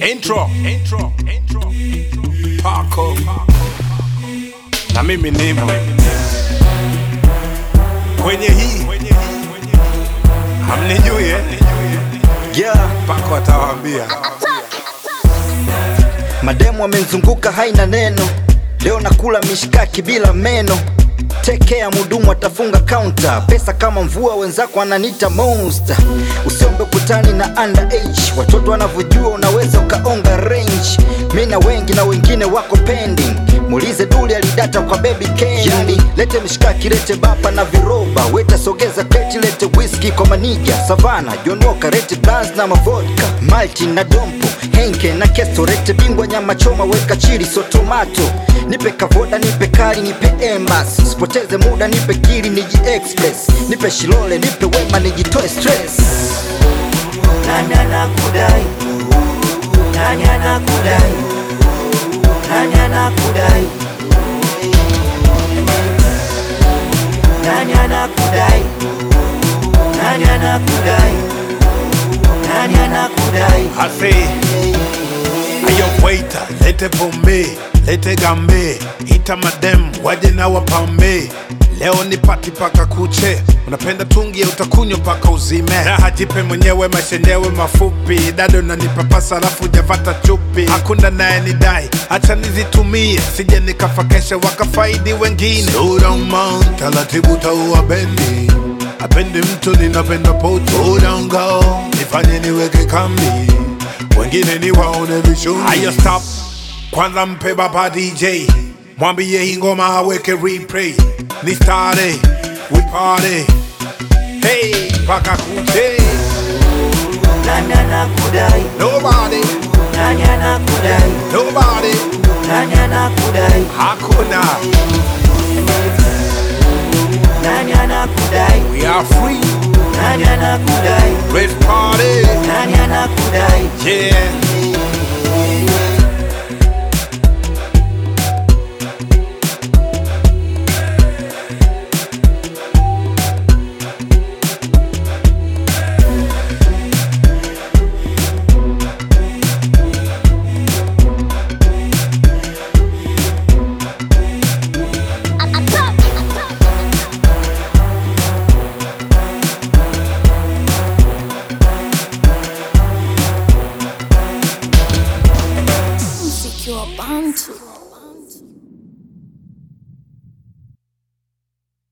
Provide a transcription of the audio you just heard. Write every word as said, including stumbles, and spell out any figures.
Intro, intro, intro, Paco na mimi nimo kwenye hii hamnijui eh? Yeah. Paco atawaambia. Mademu wamenzunguka haina neno. Leo nakula mishikaki bila meno. Take care, mudumu atafunga counter. Pesa kama mvua, wenzako wananiita monster. Usiombe kutani na underage. Watoto wanavyojua unaweza ukaonga range. Mina wengi na wengine wako pending. Muulize Duli alidata kwa baby candy. Yani, lete mishikaki, lete bapa na viroba. Weta sogeza keti, lete whisky kwa maniga. Savana, Jonoka, lete blans na mavodka. Malti na dompo, Henke na kesto. Lete bingwa nyama choma, weka chili so tomato. Nipe kavoda, nipe kari, nipe emas. Sipoteze muda, nipe kiri, niji express. Nipe shilole, nipe wema, nijitoe stress. Nanya na kudai, nanya na kudai, nanya na kudai, nanya na kudai, nanya na kudai, nanya na kudai. I say, ayo waiter, lete pombe, lete gambe, ita madem, waje na wapambe. Leo ni pati paka kuche, unapenda tungi ya utakunyo paka uzime. Raha jipe mwenyewe, mashenyewe mafupi. Dado na nipapasa alafu javata chupi. Hakuna nae nidai, acha nizitumie. Sije nikafakesha wakafaidi wengine. Slow down man, talatibu taua bendi. Apendi mtu ninapenda poto. Slow down girl, nifanye niweke kambi. Wengine ni waone vishuni. Ayo stop, kwanza mpe baba D J. Mwambie hii ngoma aweke replay. Ni stare, we party. Hey, paka kuche. Nanya na kudai, Nobody, nanya na kudai, nobody, nanya na kudai, hakuna. nanya na kudai, We are free, nanya na kudai, let's party. nanya na kudai. Yeah.